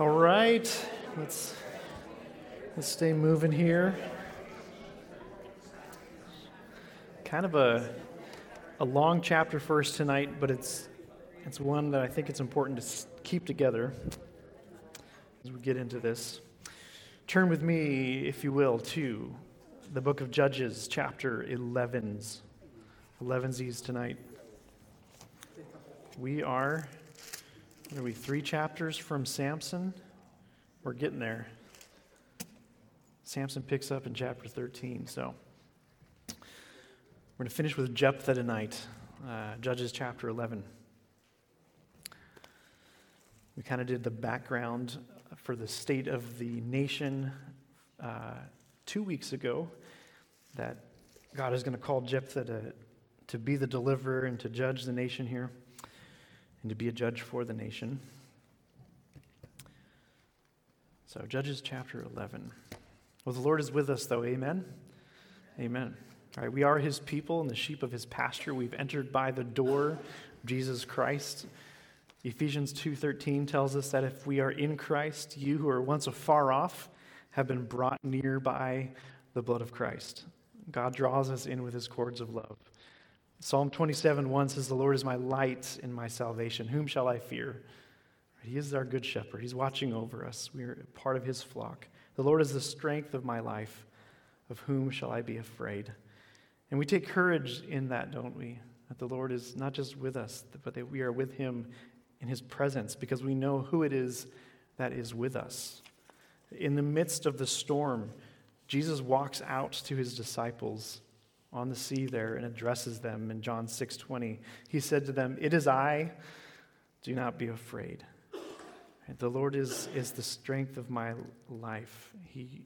All right, let's stay moving here. Kind of a long chapter for us tonight, but it's one that I think it's important to keep together as we get into this. Turn with me, if you will, to the book of Judges, chapter 11s tonight. We are 3 chapters from Samson? We're getting there. Samson picks up in chapter 13, so we're going to finish with Jephthah tonight, Judges chapter 11. We kind of did the background for the state of the nation 2 weeks ago, that God is going to call Jephthah to be the deliverer and to judge the nation here, and to be a judge for the nation. So, Judges chapter 11. Well, the Lord is with us, though. Amen? Amen. All right, we are His people and the sheep of His pasture. We've entered by the door of Jesus Christ. Ephesians 2:13 tells us that if we are in Christ, you who are once afar off have been brought near by the blood of Christ. God draws us in with His cords of love. Psalm 27:1 says, "The Lord is my light and my salvation. Whom shall I fear?" He is our good shepherd. He's watching over us. We are part of His flock. The Lord is the strength of my life. Of whom shall I be afraid? And we take courage in that, don't we? That the Lord is not just with us, but that we are with Him in His presence, because we know who it is that is with us. In the midst of the storm, Jesus walks out to His disciples on the sea there and addresses them in John 6:20. He said to them, "It is I, do not be afraid." And the Lord is the strength of my life. He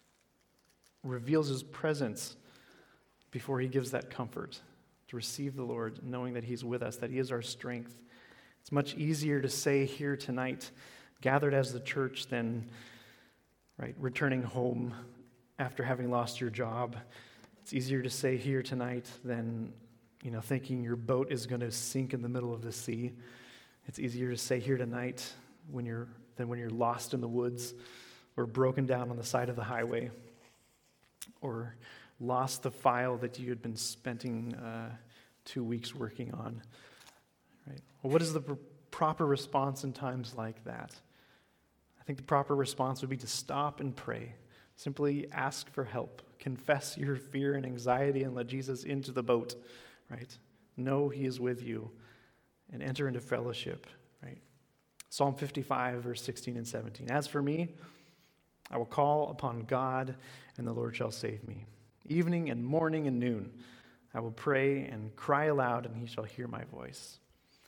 reveals His presence before He gives that comfort. To receive the Lord, knowing that He's with us, that He is our strength. It's much easier to say here tonight, gathered as the church, than returning home after having lost your job. It's easier to say here tonight than thinking your boat is going to sink in the middle of the sea. It's easier to say here tonight when you're lost in the woods, or broken down on the side of the highway, or lost the file that you had been spending 2 weeks working on. Right? Well, what is the proper response in times like that? I think the proper response would be to stop and pray. Simply ask for help. Confess your fear and anxiety and let Jesus into the boat, right? Know He is with you and enter into fellowship, right? Psalm 55, verse 16 and 17. "As for me, I will call upon God, and the Lord shall save me. Evening and morning and noon, I will pray and cry aloud, and He shall hear my voice."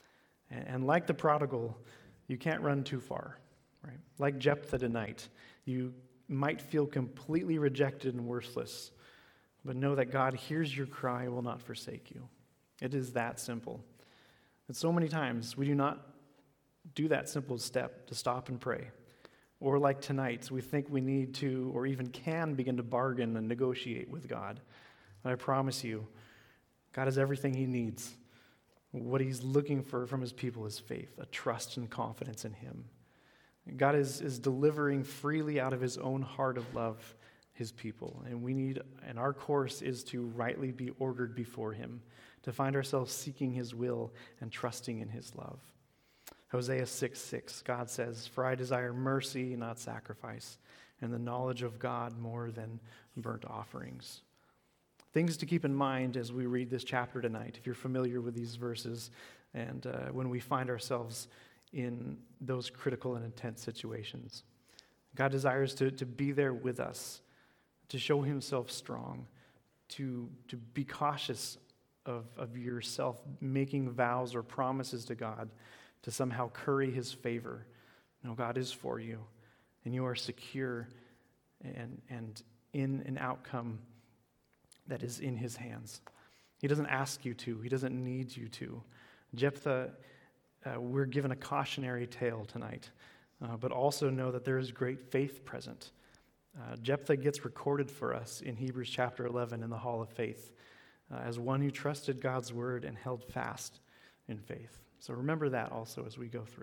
And like the prodigal, you can't run too far, right? Like Jephthah tonight, you might feel completely rejected and worthless, but know that God hears your cry and will not forsake you. It is that simple. And so many times we do not do that simple step to stop and pray. Or like tonight, we think we need to, or even can, begin to bargain and negotiate with God. But I promise you, God has everything He needs. What He's looking for from His people is faith, a trust and confidence in Him. God is delivering freely out of His own heart of love His people. And our course is to rightly be ordered before Him, to find ourselves seeking His will and trusting in His love. Hosea 6:6, God says, "For I desire mercy, not sacrifice, and the knowledge of God more than burnt offerings." Things to keep in mind as we read this chapter tonight, if you're familiar with these verses, and when we find ourselves in those critical and intense situations. God desires to be there with us, to show Himself strong, to be cautious of yourself making vows or promises to God to somehow curry His favor. No, God is for you, and you are secure and in an outcome that is in His hands. He doesn't ask you to. He doesn't need you to. Jephthah, we're given a cautionary tale tonight, but also know that there is great faith present. Jephthah gets recorded for us in Hebrews chapter 11 in the Hall of Faith as one who trusted God's word and held fast in faith. So remember that also as we go through.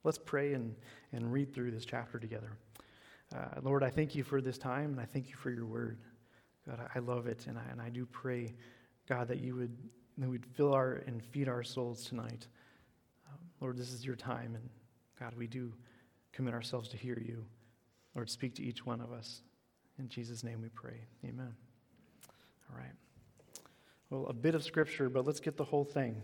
Let's pray and read through this chapter together. Lord, I thank you for this time, and I thank you for your word. God, I love it, and I do pray, God, that you would fill and feed our souls tonight. Lord, this is your time, and God, we do commit ourselves to hear you. Lord, speak to each one of us. In Jesus' name we pray. Amen. All right. Well, a bit of scripture, but let's get the whole thing.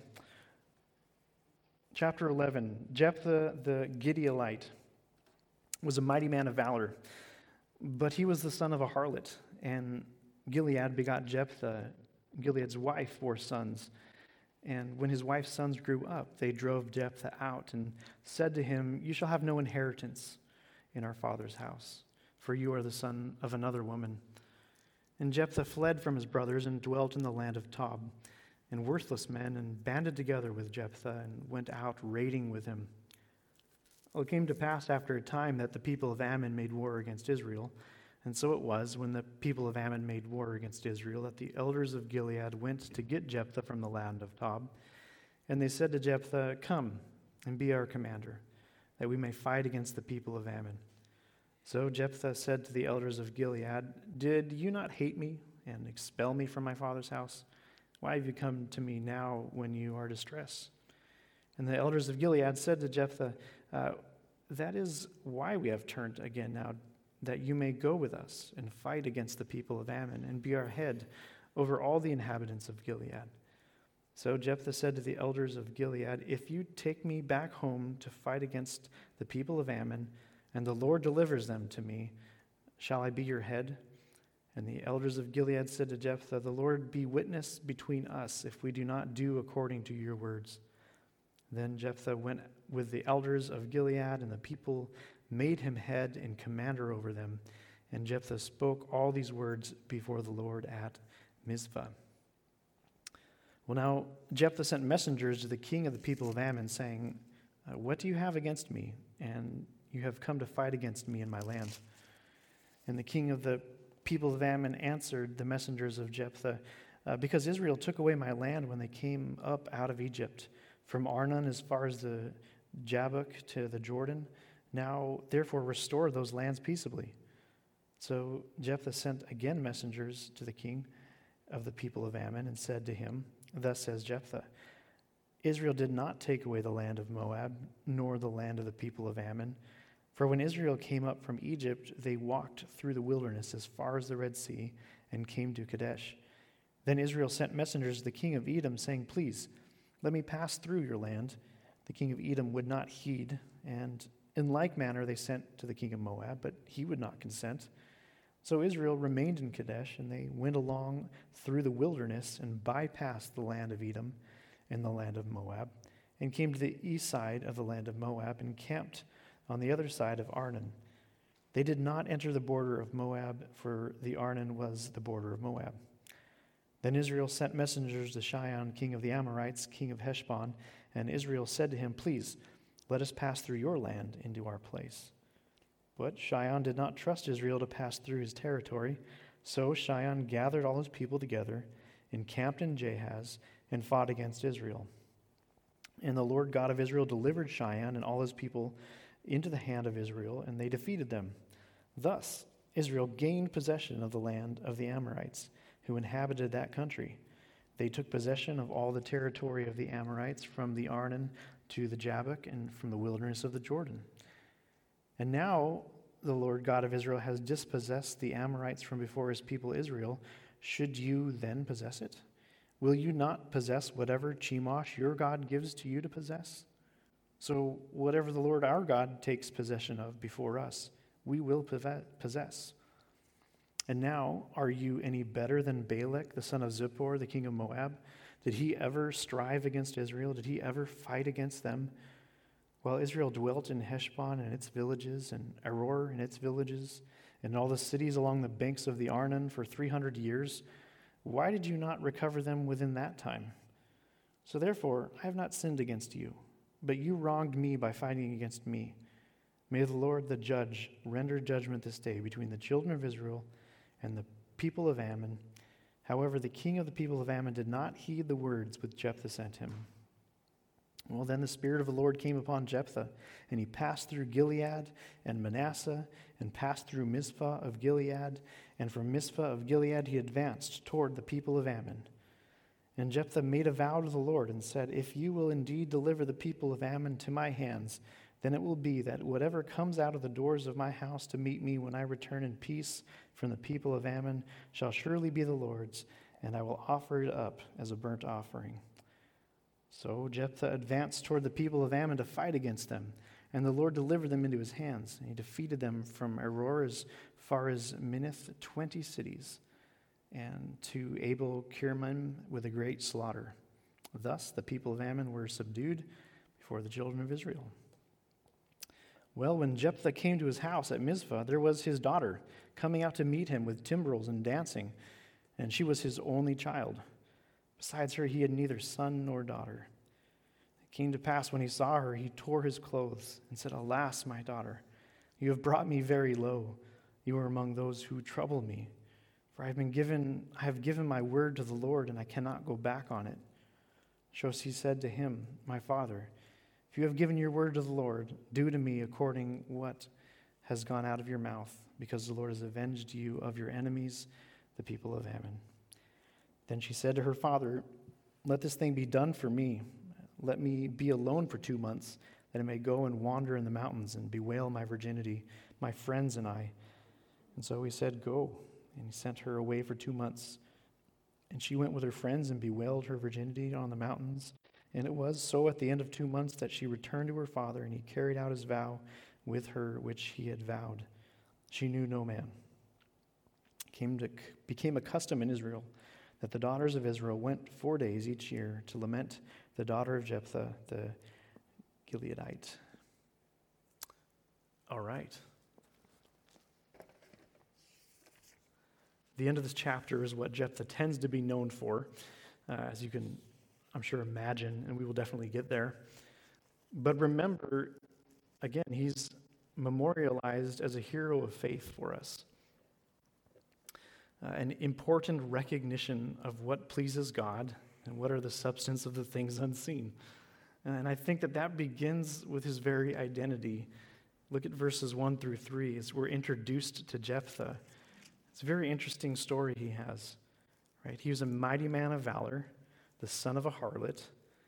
Chapter 11, Jephthah the Gileadite was a mighty man of valor, but he was the son of a harlot, and Gilead begot Jephthah. Gilead's wife bore sons, and when his wife's sons grew up, they drove Jephthah out and said to him, "You shall have no inheritance in our father's house, for you are the son of another woman." And Jephthah fled from his brothers and dwelt in the land of Tob. And worthless men banded together with Jephthah and went out raiding with him. Well, it came to pass after a time that the people of Ammon made war against Israel. And so it was, when the people of Ammon made war against Israel, that the elders of Gilead went to get Jephthah from the land of Tob. And they said to Jephthah, "Come and be our commander, that we may fight against the people of Ammon." So Jephthah said to the elders of Gilead, "Did you not hate me and expel me from my father's house? Why have you come to me now when you are distressed?" And the elders of Gilead said to Jephthah, "That is why we have turned again now, that you may go with us and fight against the people of Ammon and be our head over all the inhabitants of Gilead." So Jephthah said to the elders of Gilead, "If you take me back home to fight against the people of Ammon, and the Lord delivers them to me, shall I be your head?" And the elders of Gilead said to Jephthah, "The Lord be witness between us if we do not do according to your words." Then Jephthah went with the elders of Gilead, and the people made him head and commander over them. And Jephthah spoke all these words before the Lord at Mizpah. Well, now Jephthah sent messengers to the king of the people of Ammon, saying, "What do you have against me? And you have come to fight against me in my land." And the king of the people of Ammon answered the messengers of Jephthah, "Because Israel took away my land when they came up out of Egypt, from Arnon as far as the Jabbok to the Jordan. Now, therefore, restore those lands peaceably." So Jephthah sent again messengers to the king of the people of Ammon and said to him, "Thus says Jephthah, Israel did not take away the land of Moab, nor the land of the people of Ammon. For when Israel came up from Egypt, they walked through the wilderness as far as the Red Sea and came to Kadesh. Then Israel sent messengers to the king of Edom, saying, 'Please, let me pass through your land.' The king of Edom would not heed, and in like manner they sent to the king of Moab, but he would not consent. So Israel remained in Kadesh, and they went along through the wilderness and bypassed the land of Edom and the land of Moab, and came to the east side of the land of Moab and camped on the other side of Arnon. They did not enter the border of Moab, for the Arnon was the border of Moab. Then Israel sent messengers to Sihon, king of the Amorites, king of Heshbon, and Israel said to him, 'Please, let us pass through your land into our place.' But Sihon did not trust Israel to pass through his territory, so Sihon gathered all his people together, encamped in Jahaz, and fought against Israel. And the Lord God of Israel delivered Sihon and all his people into the hand of Israel, and they defeated them. Thus Israel gained possession of the land of the Amorites, who inhabited that country. They took possession of all the territory of the Amorites, from the Arnon to the Jabbok, and from the wilderness of the Jordan. And now the Lord God of Israel has dispossessed the Amorites from before his people Israel. Should you then possess it? Will you not possess whatever Chemosh your God gives to you to possess? So whatever the Lord our God takes possession of before us, we will possess. And now, are you any better than Balak, the son of Zippor, the king of Moab? Did he ever strive against Israel? Did he ever fight against them? While Israel dwelt in Heshbon and its villages, and Aroer and its villages, and all the cities along the banks of the Arnon for 300 years, why did you not recover them within that time? So therefore, I have not sinned against you, but you wronged me by fighting against me. May the Lord, the judge, render judgment this day between the children of Israel and the people of Ammon." However, the king of the people of Ammon did not heed the words which Jephthah sent him. Well, then the Spirit of the Lord came upon Jephthah, and he passed through Gilead and Manasseh, and passed through Mizpah of Gilead, and from Mizpah of Gilead he advanced toward the people of Ammon. And Jephthah made a vow to the Lord and said, "If you will indeed deliver the people of Ammon to my hands, then it will be that whatever comes out of the doors of my house to meet me when I return in peace from the people of Ammon shall surely be the Lord's, and I will offer it up as a burnt offering." So Jephthah advanced toward the people of Ammon to fight against them, and the Lord delivered them into his hands. And he defeated them from Aroer as far as Minnith, 20 cities, and to Abel-Kirmim with a great slaughter. Thus the people of Ammon were subdued before the children of Israel. Well, when Jephthah came to his house at Mizpah, there was his daughter coming out to meet him with timbrels and dancing, and she was his only child. Besides her, he had neither son nor daughter. It came to pass when he saw her, he tore his clothes and said, "Alas, my daughter, you have brought me very low. You are among those who trouble me. For I have given my word to the Lord, and I cannot go back on it." So she said to him, "My father, if you have given your word to the Lord, do to me according what has gone out of your mouth, because the Lord has avenged you of your enemies, the people of Ammon." Then she said to her father, "Let this thing be done for me. Let me be alone for 2 months, that I may go and wander in the mountains and bewail my virginity, my friends and I." And so he said, "Go." And he sent her away for 2 months. And she went with her friends and bewailed her virginity on the mountains. And it was so at the end of 2 months that she returned to her father, and he carried out his vow with her which he had vowed. She knew no man. It became a custom in Israel that the daughters of Israel went 4 days each year to lament the daughter of Jephthah the Gileadite. All right. The end of this chapter is what Jephthah tends to be known for, as you can, I'm sure, imagine, and we will definitely get there. But remember, again, he's memorialized as a hero of faith for us. An important recognition of what pleases God and what are the substance of the things unseen. And I think that begins with his very identity. Look at verses 1 through 3 as we're introduced to Jephthah. It's a very interesting story he has. Right? He was a mighty man of valor, the son of a harlot,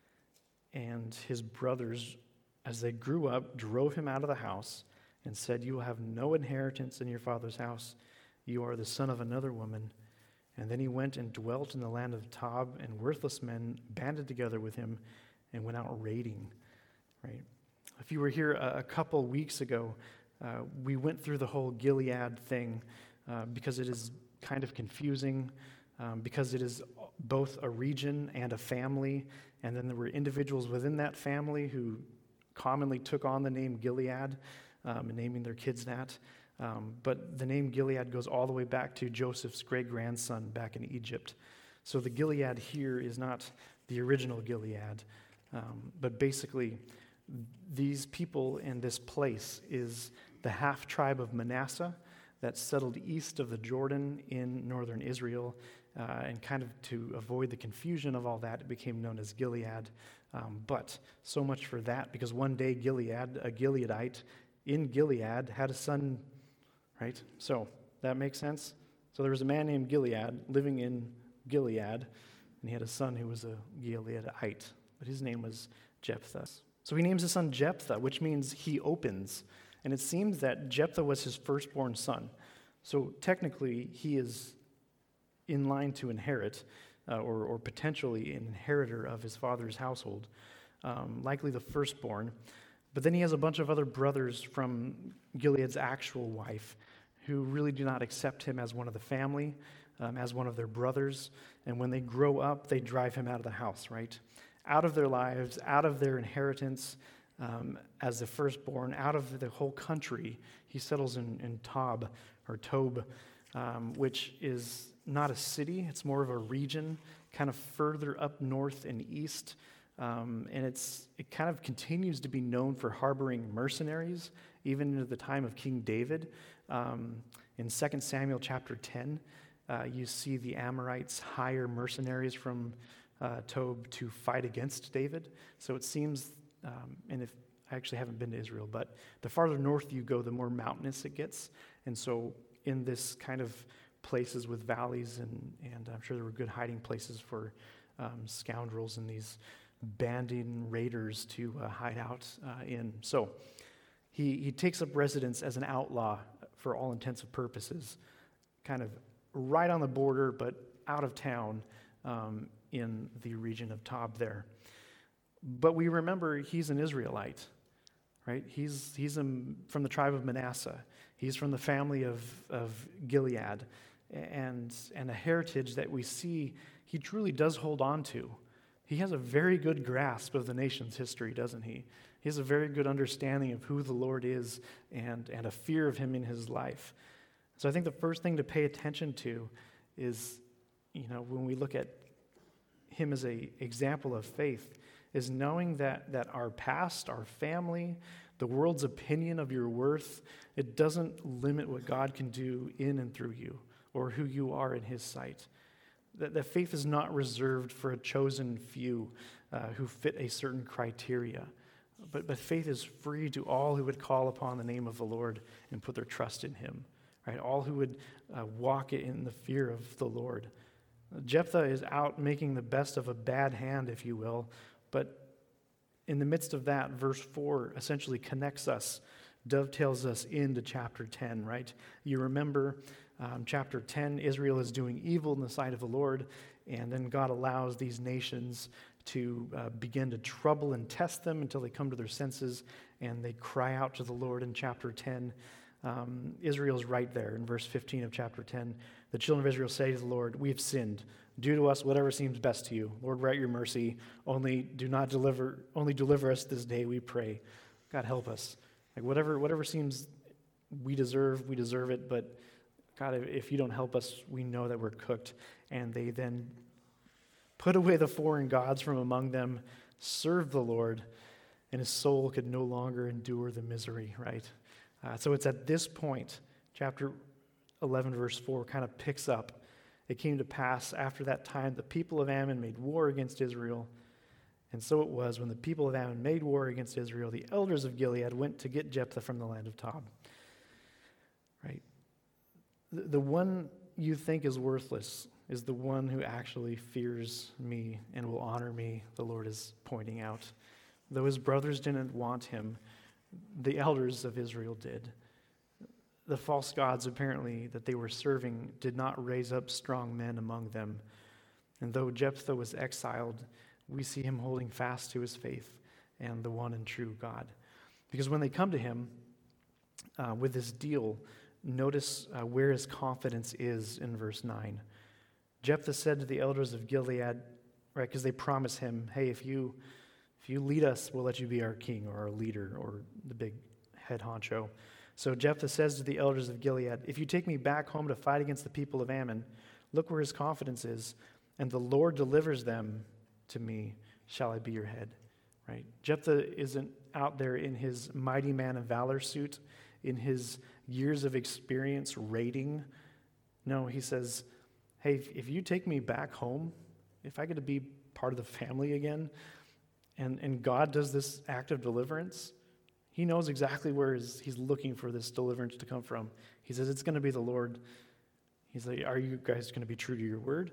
and his brothers, as they grew up, drove him out of the house and said, "You will have no inheritance in your father's house. You are the son of another woman." And then he went and dwelt in the land of Tob, and worthless men banded together with him and went out raiding. Right? If you were here a couple weeks ago, we went through the whole Gilead thing because it is kind of confusing, because it is both a region and a family, and then there were individuals within that family who commonly took on the name Gilead, naming their kids that. But the name Gilead goes all the way back to Joseph's great-grandson back in Egypt. So the Gilead here is not the original Gilead, but basically these people in this place is the half-tribe of Manasseh that settled east of the Jordan in northern Israel, and kind of to avoid the confusion of all that, it became known as Gilead. But so much for that, because one day Gilead, a Gileadite in Gilead, had a son. Right? So that makes sense? So there was a man named Gilead living in Gilead, and he had a son who was a Gileadite, but his name was Jephthah. So he names his son Jephthah, which means he opens. And it seems that Jephthah was his firstborn son. So technically, he is in line to inherit, or potentially an inheritor of his father's household, likely the firstborn. But then he has a bunch of other brothers from Gilead's actual wife who really do not accept him as one of the family, as one of their brothers. And when they grow up, they drive him out of the house, right? Out of their lives, out of their inheritance as the firstborn, out of the whole country. He settles in Tob, or Tob, which is not a city. It's more of a region, kind of further up north and east. And it kind of continues to be known for harboring mercenaries, even into the time of King David. In 2 Samuel chapter 10, you see the Amorites hire mercenaries from Tob to fight against David. So it seems, and if I actually haven't been to Israel, but the farther north you go, the more mountainous it gets. And so in this kind of places with valleys, and I'm sure there were good hiding places for scoundrels and these banding raiders to hide out in. So he takes up residence as an outlaw for all intents and purposes, kind of right on the border, but out of town in the region of Tob there. But we remember he's an Israelite, right? He's from the tribe of Manasseh. He's from the family of Gilead, and a heritage that we see he truly does hold on to. He has a very good grasp of the nation's history, doesn't he? He has a very good understanding of who the Lord is and a fear of him in his life. So I think the first thing to pay attention to is, when we look at him as an example of faith, is knowing that our past, our family, the world's opinion of your worth, it doesn't limit what God can do in and through you or who you are in his sight. That faith is not reserved for a chosen few who fit a certain criteria. But faith is free to all who would call upon the name of the Lord and put their trust in him. Right? All who would walk in the fear of the Lord. Jephthah is out making the best of a bad hand, if you will, but in the midst of that, verse 4 essentially connects us, dovetails us into chapter 10, right? You remember chapter 10, Israel is doing evil in the sight of the Lord, and then God allows these nations to begin to trouble and test them until they come to their senses, and they cry out to the Lord in chapter 10. Israel's right there in verse 15 of chapter 10. The children of Israel say to the Lord, "We have sinned. Do to us whatever seems best to you. Lord, we're at your mercy. Only deliver us this day, we pray." God, help us. Like whatever seems we deserve it, but God, if you don't help us, we know that we're cooked. And they then put away the foreign gods from among them, served the Lord, and his soul could no longer endure the misery, right? So it's at this point, chapter 11, verse 4 kind of picks up. It came to pass after that time, the people of Ammon made war against Israel. And so it was, when the people of Ammon made war against Israel, the elders of Gilead went to get Jephthah from the land of Tob. Right? The one you think is worthless is the one who actually fears me and will honor me, the Lord is pointing out. Though his brothers didn't want him, the elders of Israel did. The false gods, apparently, that they were serving did not raise up strong men among them. And though Jephthah was exiled, we see him holding fast to his faith and the one and true God. Because when they come to him with this deal, notice where his confidence is in verse 9. Jephthah said to the elders of Gilead, right, because they promise him, hey, if you lead us, we'll let you be our king or our leader or the big head honcho. So Jephthah says to the elders of Gilead, if you take me back home to fight against the people of Ammon, look where his confidence is, and the Lord delivers them to me, shall I be your head? Right? Jephthah isn't out there in his mighty man of valor suit, in his years of experience raiding. No, he says, hey, if you take me back home, if I get to be part of the family again, and God does this act of deliverance, he knows exactly where he's looking for this deliverance to come from. He says, it's going to be the Lord. He's like, are you guys going to be true to your word?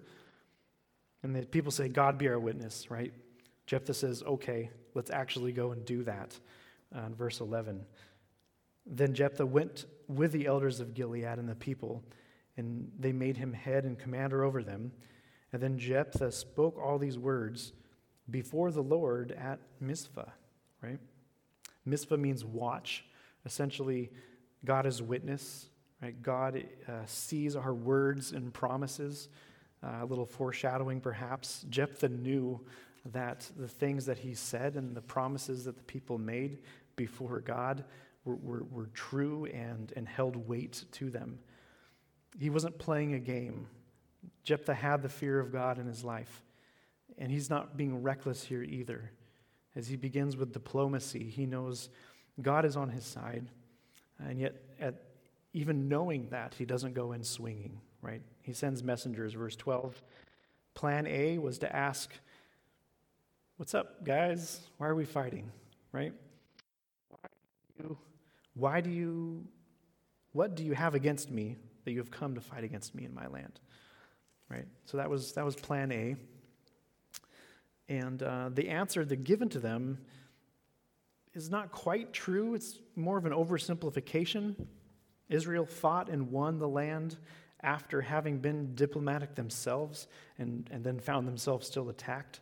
And the people say, God be our witness, right? Jephthah says, okay, let's actually go and do that. In verse 11. Then Jephthah went with the elders of Gilead and the people, and they made him head and commander over them. And then Jephthah spoke all these words before the Lord at Mizpah, right? Mizpah means watch. Essentially, God is witness, right? God sees our words and promises. A little foreshadowing, perhaps. Jephthah knew that the things that he said and the promises that the people made before God were true and held weight to them. He wasn't playing a game. Jephthah had the fear of God in his life. And he's not being reckless here either. As he begins with diplomacy, he knows God is on his side. And yet, even knowing that, he doesn't go in swinging, right? He sends messengers, verse 12. Plan A was to ask what's up, guys? Why are we fighting, right? What do you have against me that you have come to fight against me in my land, right? So that was plan A. And the answer that given to them is not quite true. It's more of an oversimplification. Israel fought and won the land after having been diplomatic themselves and then found themselves still attacked.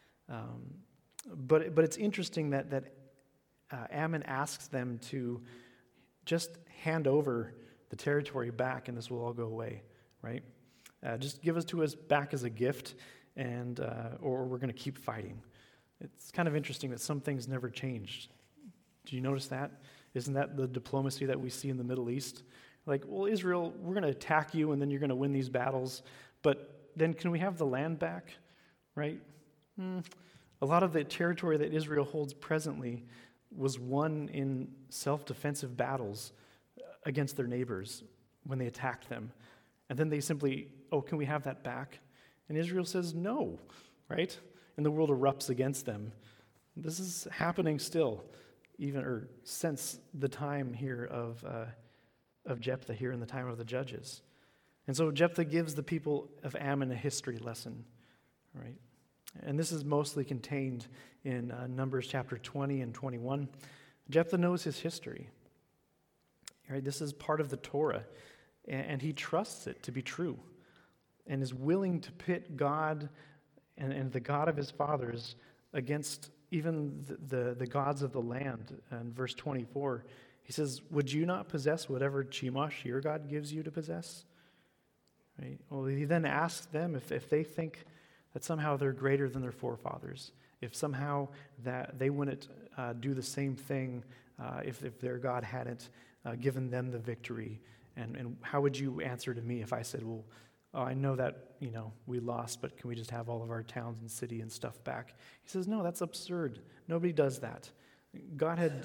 But it's interesting that Ammon asks them to just hand over the territory back and this will all go away, right? Just give us to us back as a gift and or we're going to keep fighting. It's kind of interesting that some things never changed. Do you notice that? Isn't that the diplomacy that we see in the Middle East? Like, well, Israel, we're going to attack you and then you're going to win these battles, but then can we have the land back, right? A lot of the territory that Israel holds presently was won in self-defensive battles against their neighbors when they attacked them. And then they simply, can we have that back? And Israel says no, right? And the world erupts against them. This is happening still, since the time here of Jephthah here in the time of the judges. And so Jephthah gives the people of Ammon a history lesson, right? And this is mostly contained in Numbers chapter 20 and 21. Jephthah knows his history, right? This is part of the Torah, and he trusts it to be true and is willing to pit God and the God of his fathers against even the gods of the land. And verse 24, he says, would you not possess whatever Chemosh your God gives you to possess? Right? Well, he then asks them if they think that somehow they're greater than their forefathers, if somehow that they wouldn't do the same thing if their God hadn't given them the victory. And how would you answer to me if I said, well, I know that, we lost, but can we just have all of our towns and city and stuff back? He says, no, that's absurd. Nobody does that. God had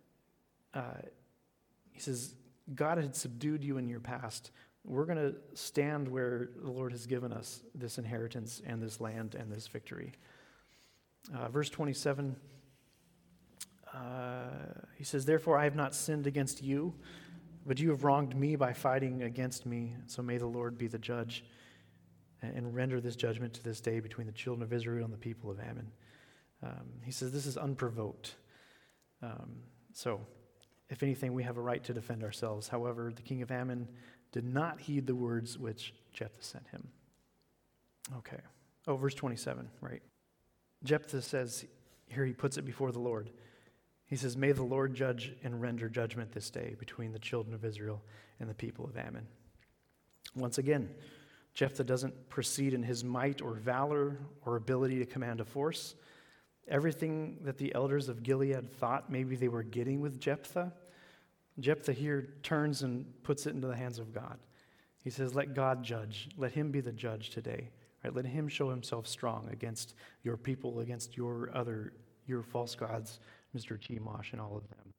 subdued you in your past. We're going to stand where the Lord has given us this inheritance and this land and this victory. Verse 27, he says, therefore I have not sinned against you, but you have wronged me by fighting against me. So may the Lord be the judge and render this judgment to this day between the children of Israel and the people of Ammon. He says this is unprovoked. So if anything, we have a right to defend ourselves. However, the king of Ammon did not heed the words which Jephthah sent him. Okay. Verse 27, right? Jephthah says, here he puts it before the Lord. He says, may the Lord judge and render judgment this day between the children of Israel and the people of Ammon. Once again, Jephthah doesn't proceed in his might or valor or ability to command a force. Everything that the elders of Gilead thought maybe they were getting with Jephthah, Jephthah here turns and puts it into the hands of God. He says, let God judge. Let him be the judge today. Right? Let him show himself strong against your people, against your false gods, Mr. Chemosh and all of them.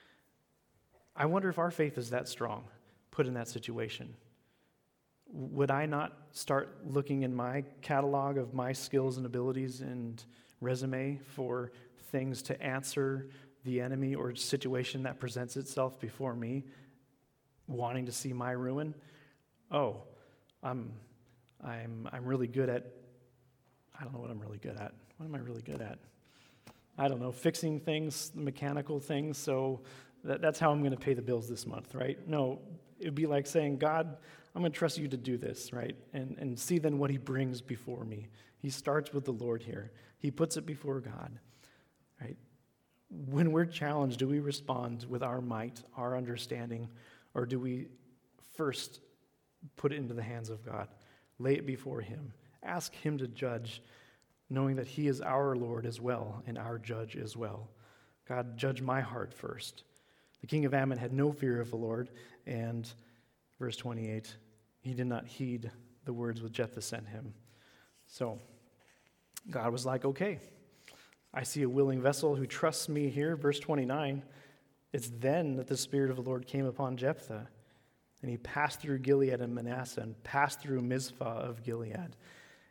I wonder if our faith is that strong, put in that situation. Would I not start looking in my catalog of my skills and abilities and resume for things to answer the enemy or situation that presents itself before me, wanting to see my ruin? Oh, I'm really good at, I don't know what I'm really good at. What am I really good at? I don't know, fixing things, mechanical things, so that's how I'm going to pay the bills this month, right? No, it would be like saying, God, I'm going to trust you to do this, right? And see then what he brings before me. He starts with the Lord here. He puts it before God, right? When we're challenged, do we respond with our might, our understanding, or do we first put it into the hands of God, lay it before him, ask him to judge, knowing that he is our Lord as well and our judge as well? God, judge my heart first. The king of Ammon had no fear of the Lord, and verse 28, he did not heed the words which Jephthah sent him. So God was like, okay, I see a willing vessel who trusts me here. Verse 29, it's then that the Spirit of the Lord came upon Jephthah, and he passed through Gilead and Manasseh and passed through Mizpah of Gilead.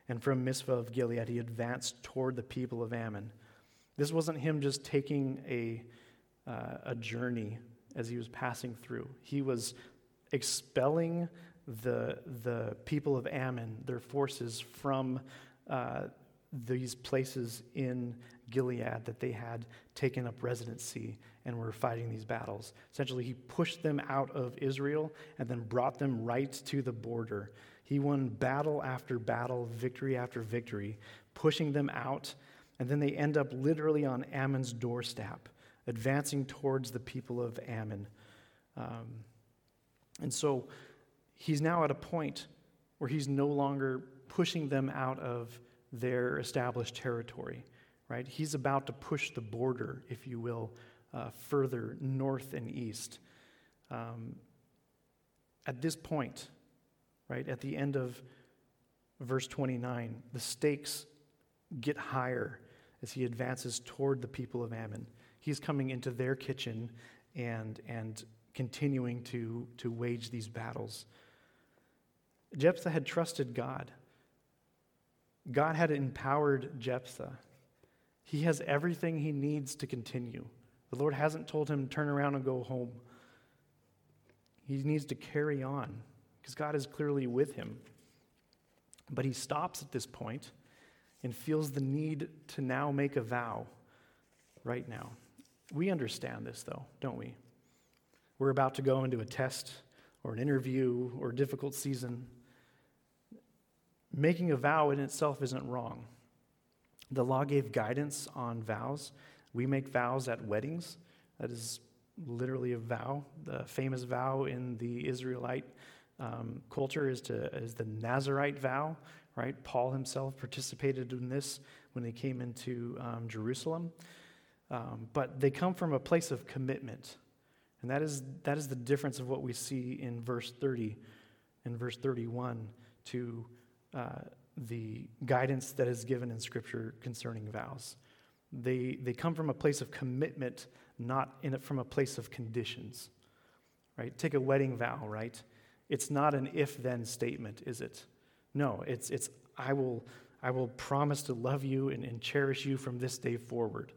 And from Mizpah of Gilead, he advanced toward the people of Ammon. This wasn't him just taking a journey as he was passing through. He was expelling the people of Ammon, their forces, from these places in Gilead that they had taken up residency and were fighting these battles. Essentially, he pushed them out of Israel and then brought them right to the border. He won battle after battle, victory after victory, pushing them out, and then they end up literally on Ammon's doorstep, advancing towards the people of Ammon. And so he's now at a point where he's no longer pushing them out of their established territory, right? He's about to push the border, if you will, further north and east. At this point, right, at the end of verse 29, the stakes get higher as he advances toward the people of Ammon. He's coming into their kitchen and continuing to wage these battles. Jephthah had trusted God. God had empowered Jephthah. He has everything he needs to continue. The Lord hasn't told him to turn around and go home. He needs to carry on because God is clearly with him. But he stops at this point and feels the need to now make a vow right now. We understand this, though, don't we? We're about to go into a test or an interview or a difficult season. Making a vow in itself isn't wrong. The law gave guidance on vows. We make vows at weddings. That is literally a vow. The famous vow in the Israelite culture is the Nazirite vow, right? Paul himself participated in this when they came into Jerusalem. But they come from a place of commitment. And that is the difference of what we see in verse 30 and verse 31 to the guidance that is given in Scripture concerning vows. They come from a place of commitment, not from a place of conditions. Right? Take a wedding vow, right? It's not an if-then statement, is it? No, it's I will promise to love you and cherish you from this day forward.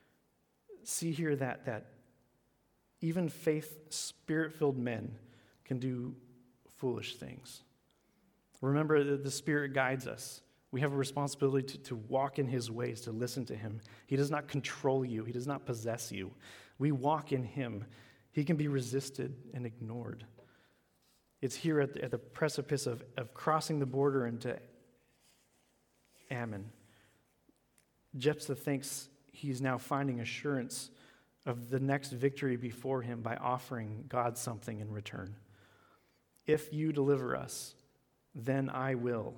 See here that even faith, spirit-filled men can do foolish things. Remember that the Spirit guides us. We have a responsibility to walk in his ways, to listen to him. He does not control you. He does not possess you. We walk in him. He can be resisted and ignored. It's here at the precipice of crossing the border into Ammon. Jephthah thinks he's now finding assurance of the next victory before him by offering God something in return. If you deliver us, then I will.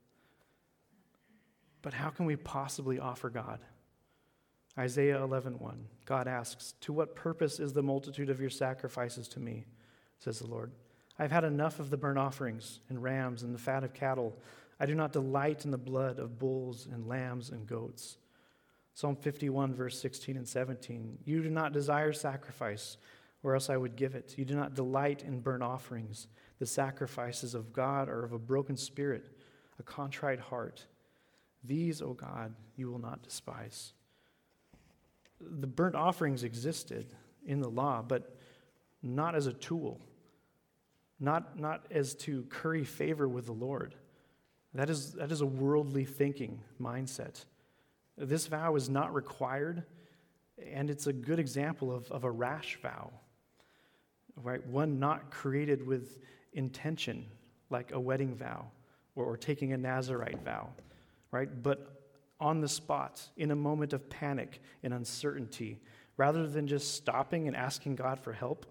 But how can we possibly offer God? Isaiah 11:1, God asks, "To what purpose is the multitude of your sacrifices to me?" says the Lord. "I've had enough of the burnt offerings and rams and the fat of cattle. I do not delight in the blood of bulls and lambs and goats." Psalm 51, verse 16 and 17, "You do not desire sacrifice, or else I would give it. You do not delight in burnt offerings. The sacrifices of God are of a broken spirit, a contrite heart. These, O God, you will not despise." The burnt offerings existed in the law, but not as a tool, not as to curry favor with the Lord. That is a worldly thinking mindset. This vow is not required, and it's a good example of a rash vow, right? One not created with intention, like a wedding vow or taking a Nazirite vow, right? But on the spot, in a moment of panic and uncertainty, rather than just stopping and asking God for help,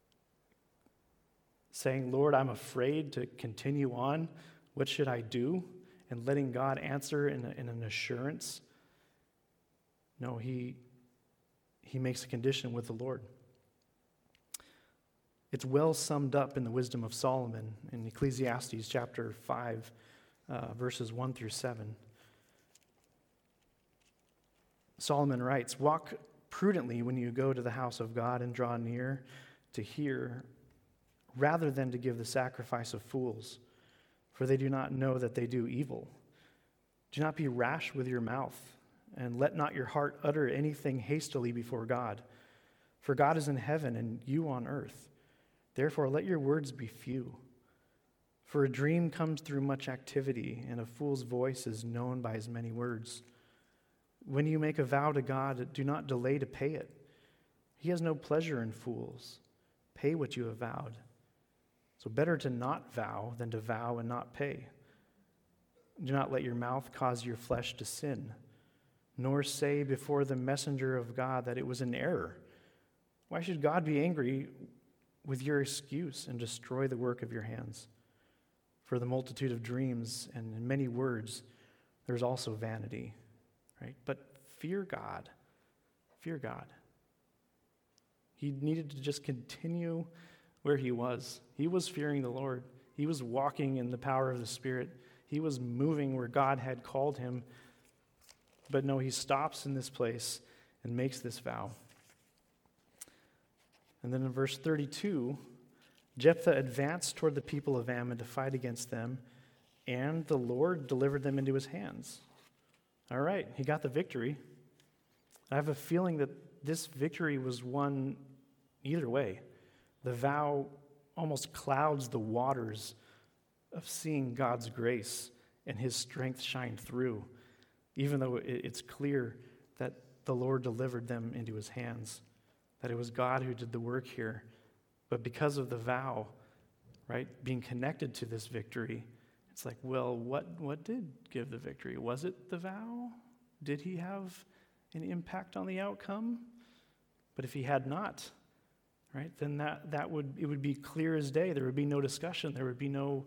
saying, "Lord, I'm afraid to continue on. What should I do?" And letting God answer in an assurance. No, he makes a condition with the Lord. It's well summed up in the wisdom of Solomon in Ecclesiastes chapter 5, verses 1 through 7. Solomon writes, "Walk prudently when you go to the house of God and draw near to hear, rather than to give the sacrifice of fools, for they do not know that they do evil." Do not be rash with your mouth, and let not your heart utter anything hastily before God. For God is in heaven, and you on earth. Therefore let your words be few. For a dream comes through much activity, and a fool's voice is known by his many words. When you make a vow to God, do not delay to pay it. He has no pleasure in fools. Pay what you have vowed. So better to not vow than to vow and not pay. Do not let your mouth cause your flesh to sin, nor say before the messenger of God that it was an error. Why should God be angry with your excuse and destroy the work of your hands? For the multitude of dreams and in many words, there's also vanity, right? But fear God. Fear God. He needed to just continue where he was. He was fearing the Lord. He was walking in the power of the Spirit. He was moving where God had called him. But no, he stops in this place and makes this vow. And then in verse 32, Jephthah advanced toward the people of Ammon to fight against them, and the Lord delivered them into his hands. All right, he got the victory. I have a feeling that this victory was won either way. The vow almost clouds the waters of seeing God's grace and his strength shine through, even though it's clear that the Lord delivered them into his hands, that it was God who did the work here. But because of the vow, right, being connected to this victory, it's like, well, what did give the victory? Was it the vow? Did he have an impact on the outcome? But if he had not, right, then it would be clear as day. There would be no discussion. There would be no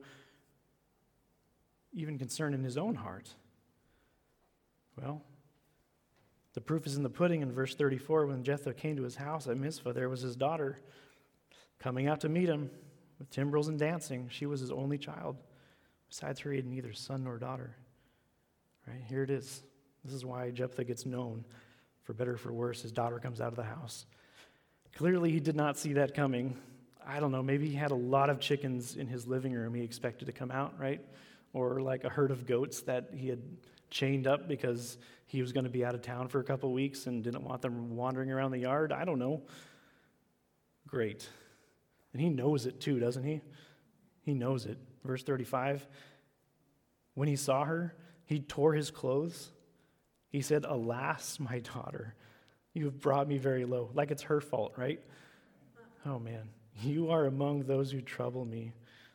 even concern in his own heart. Well, the proof is in the pudding in verse 34. When Jephthah came to his house at Mizpah, there was his daughter coming out to meet him with timbrels and dancing. She was his only child. Besides her, he had neither son nor daughter. Right, here it is. This is why Jephthah gets known. For better or for worse, his daughter comes out of the house. Clearly, he did not see that coming. I don't know, maybe he had a lot of chickens in his living room he expected to come out, right? Or like a herd of goats that he had chained up because he was going to be out of town for a couple of weeks and didn't want them wandering around the yard. I don't know. Great. And he knows it too, doesn't he? He knows it. Verse 35, when he saw her, he tore his clothes. He said, "Alas, my daughter, you have brought me very low." Like it's her fault, right? Oh man, you are among those who trouble me.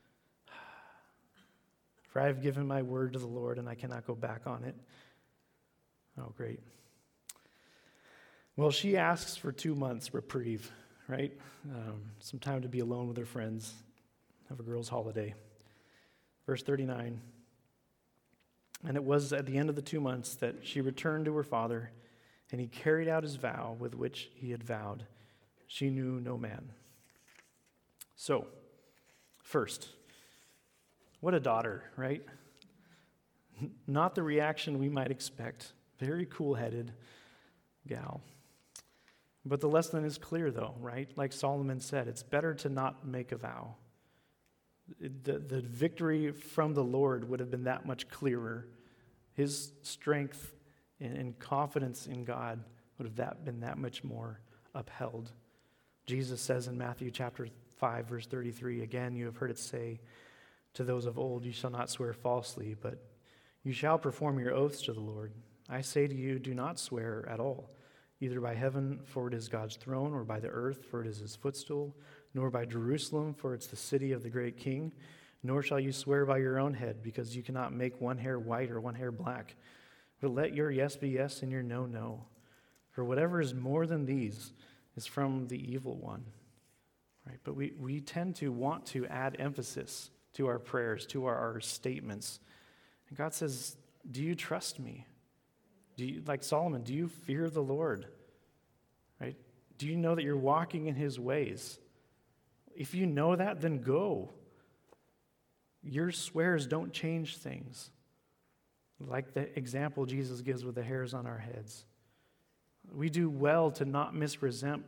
For I have given my word to the Lord, and I cannot go back on it. Oh, great. Well, she asks for 2 months reprieve, right? Some time to be alone with her friends, have a girls' holiday. Verse 39, and it was at the end of the 2 months that she returned to her father, and he carried out his vow with which he had vowed. She knew no man. So, first, what a daughter, right? Not the reaction we might expect. Very cool-headed gal. But the lesson is clear, though, right? Like Solomon said, it's better to not make a vow. The victory from the Lord would have been that much clearer. His strength and confidence in God would have been that much more upheld. Jesus says in Matthew chapter 5, verse 33, again, you have heard it say to those of old, you shall not swear falsely, but you shall perform your oaths to the Lord. I say to you, do not swear at all, either by heaven, for it is God's throne, or by the earth, for it is his footstool, nor by Jerusalem, for it's the city of the great king, nor shall you swear by your own head, because you cannot make one hair white or one hair black. But let your yes be yes and your no, no. For whatever is more than these is from the evil one. Right? But we tend to want to add emphasis to our prayers, to our statements. And God says, do you trust me? Do you, like Solomon, do you fear the Lord? Right? Do you know that you're walking in his ways? If you know that, then go. Your swears don't change things. Like the example Jesus gives with the hairs on our heads. We do well to not misrepresent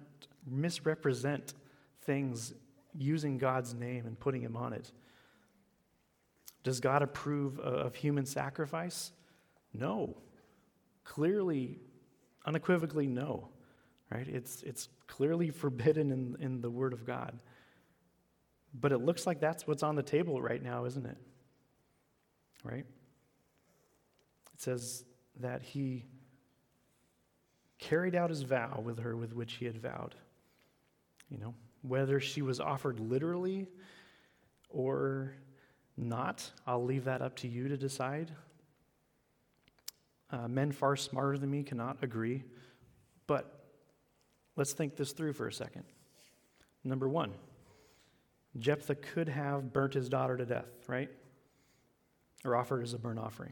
things using God's name and putting him on it. Does God approve of human sacrifice? No. Clearly, unequivocally no. Right? It's clearly forbidden in the Word of God. But it looks like that's what's on the table right now, isn't it? Right? It says that he carried out his vow with her with which he had vowed. Whether she was offered literally or not, I'll leave that up to you to decide. Men far smarter than me cannot agree, but let's think this through for a second. Number one, Jephthah could have burnt his daughter to death, right? Or offered as a burnt offering.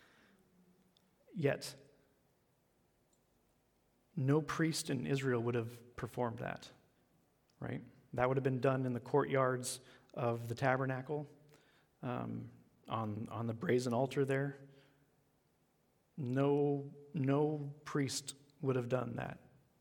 Yet, no priest in Israel would have performed that, right? That would have been done in the courtyards of the tabernacle, on the brazen altar there. No priest would have done that.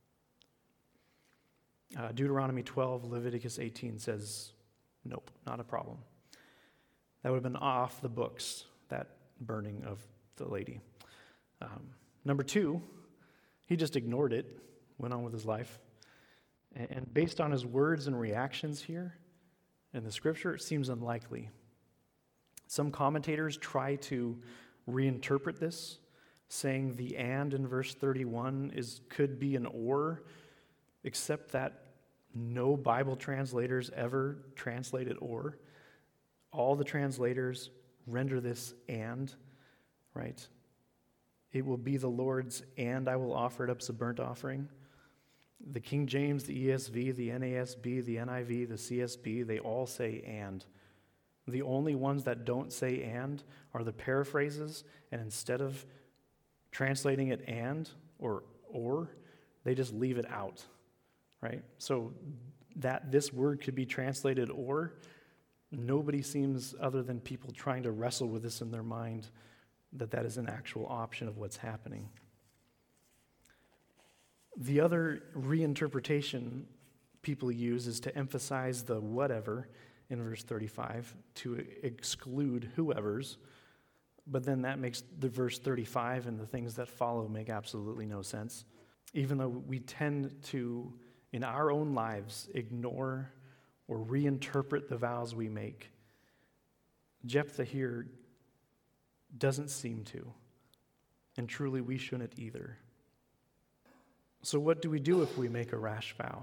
Deuteronomy 12, Leviticus 18 says, nope, not a problem. That would have been off the books, that burning of the lady. Number two, he just ignored it, went on with his life. And based on his words and reactions here in the scripture, it seems unlikely. Some commentators try to reinterpret this, saying the "and" in verse 31 could be an "or," except that no Bible translators ever translate it "or." All the translators render this "and," right? It will be the Lord's, and I will offer it up as a burnt offering. The King James, the ESV, the NASB, the NIV, the CSB, they all say "and." The only ones that don't say "and" are the paraphrases, and instead of translating it "and" or, they just leave it out, right? So that this word could be translated "or," nobody seems, other than people trying to wrestle with this in their mind, that is an actual option of what's happening. The other reinterpretation people use is to emphasize the "whatever" in verse 35 to exclude "whoever's," but then that makes the verse 35 and the things that follow make absolutely no sense. Even though we tend to, in our own lives, ignore or reinterpret the vows we make, Jephthah here doesn't seem to, and truly we shouldn't either. So what do we do if we make a rash vow?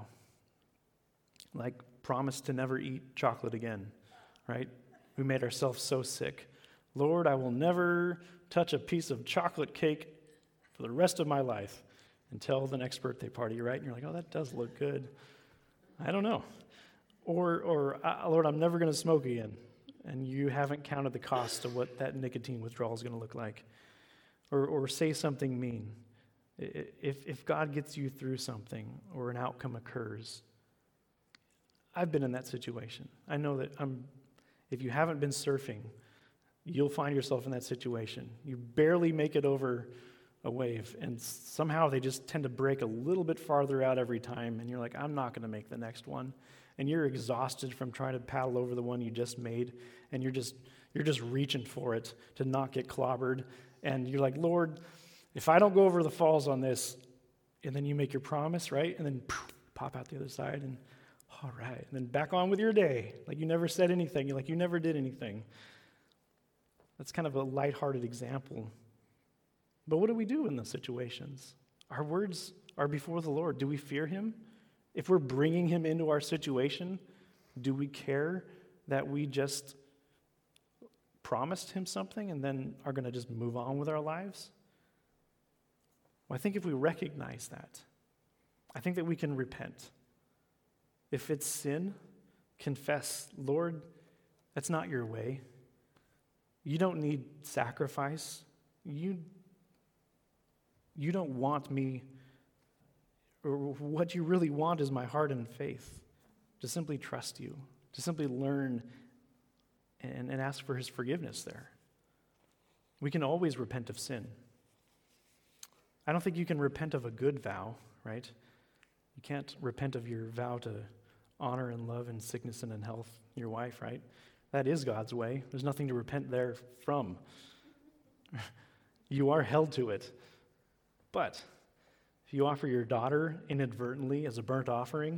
Like promise to never eat chocolate again, right? We made ourselves so sick. Lord, I will never touch a piece of chocolate cake for the rest of my life until the next birthday party, right? And you're like, oh, that does look good. I don't know. Or Lord, I'm never going to smoke again. And you haven't counted the cost of what that nicotine withdrawal is going to look like. Or say something mean. If God gets you through something or an outcome occurs, I've been in that situation. I know that if you haven't been surfing, you'll find yourself in that situation. You barely make it over a wave, and somehow they just tend to break a little bit farther out every time, and you're like, I'm not going to make the next one. And you're exhausted from trying to paddle over the one you just made, and you're just reaching for it to not get clobbered. And you're like, Lord, if I don't go over the falls on this, and then you make your promise, right? And then pop out the other side, and all right. And then back on with your day. Like you never said anything. You're like you never did anything. That's kind of a lighthearted example. But what do we do in those situations? Our words are before the Lord. Do we fear him? If we're bringing him into our situation, do we care that we just promised him something and then are going to just move on with our lives? Well, I think if we recognize that, I think that we can repent. If it's sin, confess, Lord, that's not your way. You don't need sacrifice. You don't want me, or what you really want is my heart and faith, to simply trust you, to simply learn and ask for his forgiveness there. We can always repent of sin. I don't think you can repent of a good vow, right? You can't repent of your vow to honor and love in sickness and in health your wife, right? That is God's way. There's nothing to repent there from. You are held to it. But if you offer your daughter inadvertently as a burnt offering,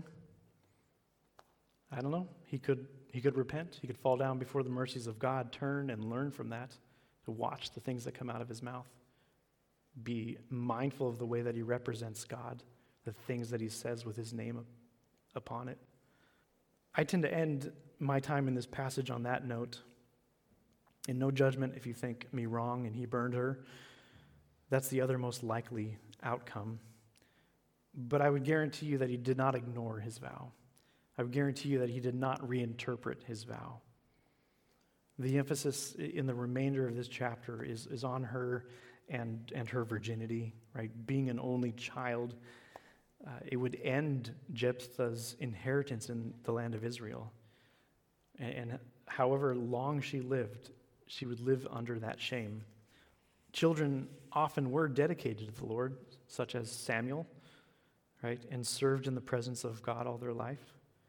I don't know, he could repent. He could fall down before the mercies of God, turn and learn from that, to watch the things that come out of his mouth. Be mindful of the way that he represents God, the things that he says with his name upon it. I tend to end my time in this passage on that note. In no judgment if you think me wrong and he burned her. That's the other most likely outcome. But I would guarantee you that he did not ignore his vow. I would guarantee you that he did not reinterpret his vow. The emphasis in the remainder of this chapter is on her and her virginity, right? Being an only child, it would end Jephthah's inheritance in the land of Israel. And however long she lived, she would live under that shame. Children often were dedicated to the Lord, such as Samuel, right? And served in the presence of God all their life.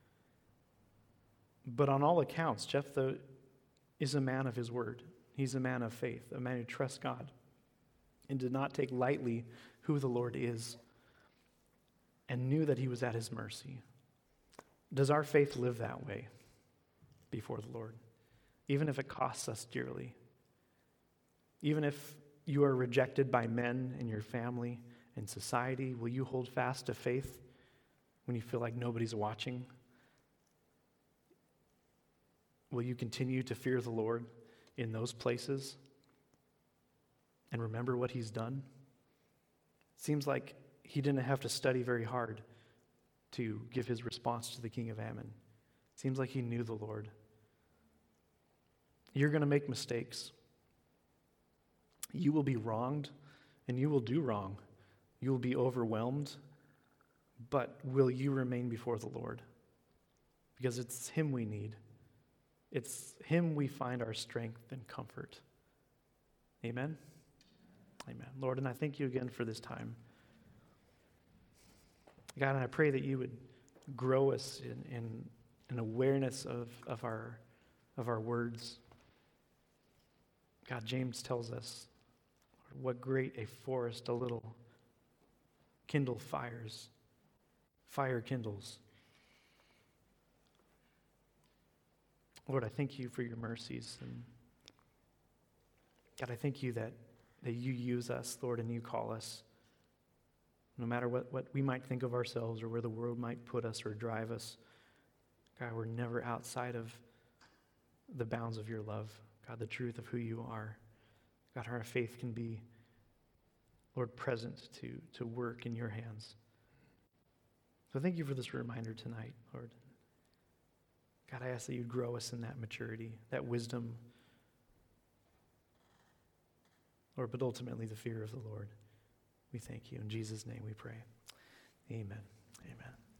But on all accounts, Jephthah is a man of his word. He's a man of faith, a man who trusts God and did not take lightly who the Lord is and knew that he was at his mercy. Does our faith live that way before the Lord? Even if it costs us dearly. Even if you are rejected by men in your family and society, will you hold fast to faith when you feel like nobody's watching? Will you continue to fear the Lord in those places and remember what he's done? It seems like he didn't have to study very hard to give his response to the king of Ammon. It seems like he knew the Lord. You're going to make mistakes. You will be wronged, and you will do wrong. You will be overwhelmed, but will you remain before the Lord? Because it's him we need. It's him we find our strength and comfort. Amen? Amen. Lord, and I thank you again for this time. God, and I pray that you would grow us in an awareness of our words. God, James tells us, what great a forest a little kindle fires. Fire kindles. Lord, I thank you for your mercies. And God, I thank you that you use us, Lord, and you call us. No matter what we might think of ourselves or where the world might put us or drive us, God, we're never outside of the bounds of your love. God, the truth of who you are. God, our faith can be, Lord, present to work in your hands. So thank you for this reminder tonight, Lord. God, I ask that you'd grow us in that maturity, that wisdom, Lord, but ultimately the fear of the Lord. We thank you. In Jesus' name we pray. Amen. Amen.